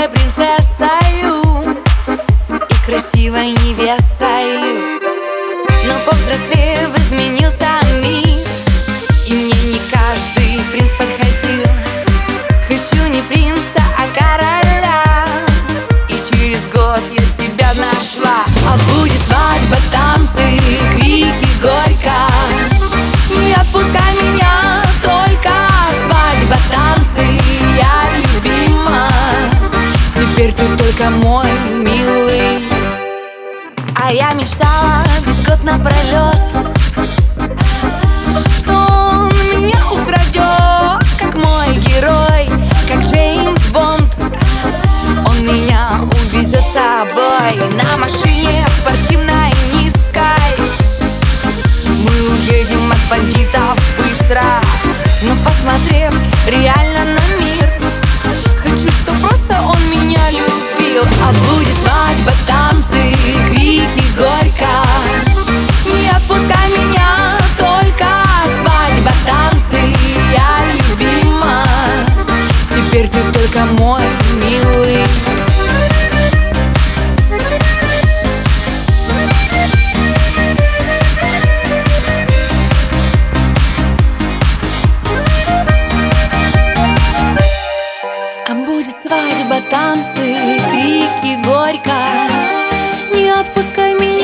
милой принцессою и красивой невестою. Но повзрослев, изменился мир, и мне не каждый принц подходил. Хочу не принца, а короля, и через год я тебя нашла. А будет свадьба, танцы, крики, горько. Не отпускай меня, только свадьба, танцы, я любима. Теперь ты только мой милый. А я мечтала весь год напролет, что он меня украдет, как мой герой, как Джеймс Бонд. Он меня увезет с собой на машине спортивной низкой. Мы уедем от бандитов быстро, но посмотрев реально на мир, хочу, чтоб просто он меня любил. А будет свадьба, танцы, крики, горько. Не отпускай меня, только свадьба, танцы, я любима. Теперь ты только мой милый. А будет свадьба, танцы, крики, горько. Не отпускай меня.